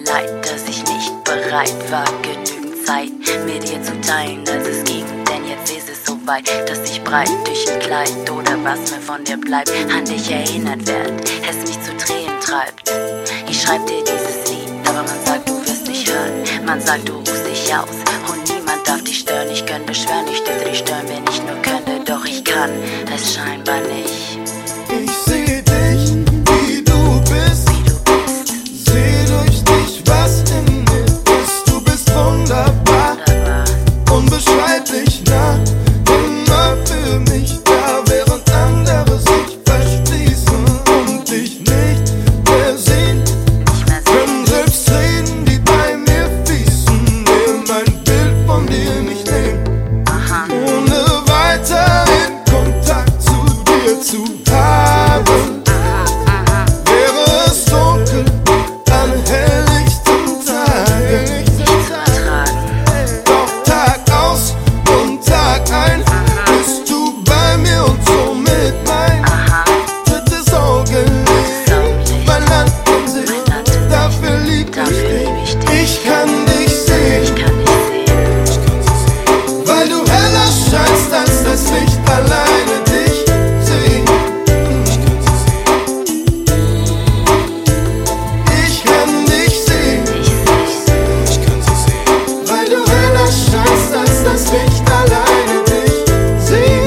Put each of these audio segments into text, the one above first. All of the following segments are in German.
leid, dass ich nicht bereit war, genügend Zeit mit dir zu teilen, als es ging. Denn jetzt ist es so weit, dass ich breit durch ein Kleid oder was mir von dir bleibt, an dich erinnert werd, es mich zu Tränen treibt. Ich schreib dir dieses Lied, aber man sagt, du wirst mich hören. Man sagt, du ruhst dich aus und niemand darf dich stören. Ich könnte beschwören, ich dürfte dich stören, wenn ich nur könnte, doch ich kann es scheinbar nicht. Ich seh dich, wie du bist, seh durch dich, was in mir ist. Du bist wunderbar, unbeschreiblich nah, immer für mich da, während andere sich verschließen und dich nicht mehr sehen. Können selbst Tränen, die bei mir fließen, will mein Bild von dir nicht nehmen, ohne weiterhin Kontakt zu dir zu haben. Wäre es dunkel an helllichten Tagen, doch Tag aus und Tag ein bist du bei mir und somit mein drittes Augenlicht, mein Land in Sicht, dafür lieb ich dich. Ich kann dich sehen, weil du heller scheinst als das Licht, alleine dich sehen. Ich kann dich sehen, weil du heller scheinst als das Licht, alleine dich sehen.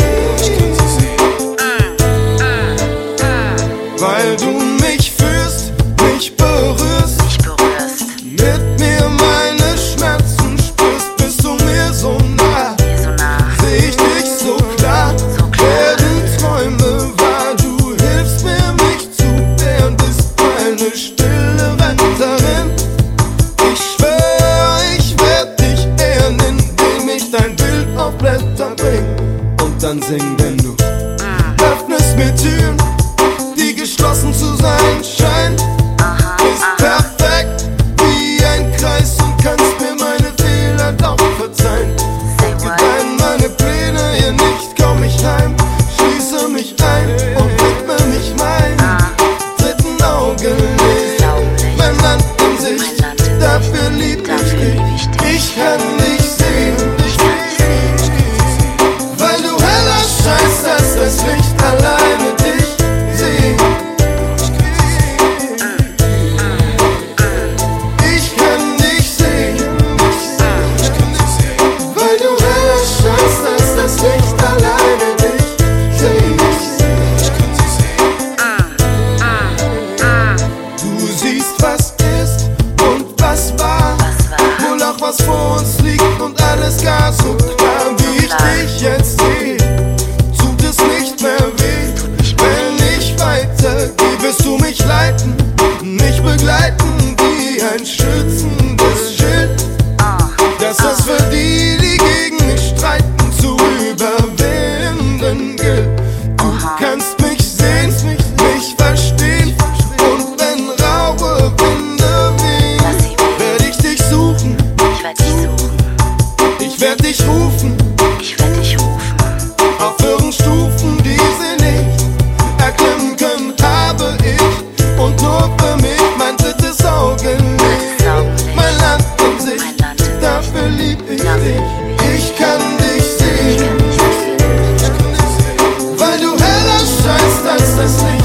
Weil du mich fühlst, mich berührst, mit mir meine Schmerzen spürst, bist du mir so nah, seh ich dich so klar, werden Träume wahr, du hilfst mir mich zu wehren, bist meine stille Retterin. Ich schwör, ich werd dich ehren, indem ich dein Bild auf Blätter bring und dann sing, denn du öffnest mir Türen, die geschlossen zu sein scheinen. Bist perfekt wie ein Kreis und kannst mir meine Fehler doch verzeihen. Gedeihen meine Pläne hier nicht, komm ich heim, schließe mich ein und widme mich mein dritten Augenlicht, mein Land in Sicht, dafür lieb ich dich. Ich kann dich sehen, weil du heller scheinst als das Licht, alleine dich sehen. Ich kann dich sehen, weil du heller scheinst als das Licht, alleine dich sehen. Du siehst, was ist und was war, wohl auch was vor uns liegt und alles gar so klar, wie ich dich jetzt sehe. Tut es nicht mehr weh, wenn ich weitergehe, wirst du mich leiten, mich begleiten wie ein schützendes Schild, dass es für die, die gegen mich streiten, zu überwinden gilt. Du kannst mich sehen, mich verstehen, und wenn raue Winde wehen, werd ich dich suchen, ich werd dich rufen, auf höheren Stufen, die sie nicht erklimmen können, habe ich und nur für mich mein drittes Augenlicht, mein Land in Sicht, dafür lieb ich dich. Ich kann dich sehen, weil du heller scheinst als das Licht,